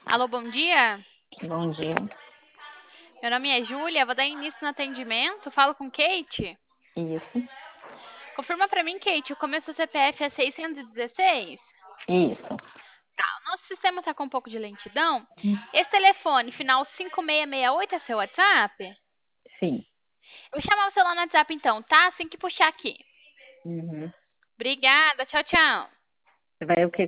Alô, bom dia. Bom dia. Meu nome é Júlia, vou dar início no atendimento. Falo com Kate. Isso, Confirma para mim, Kate, o começo do CPF é 616? isso. O nosso sistema está com um pouco de lentidão. Esse telefone, final 5668, é seu WhatsApp? Sim. Eu vou chamar o celular no WhatsApp então, tá? Assim que puxar aqui. Uhum. Obrigada, tchau, tchau. Vai o quê?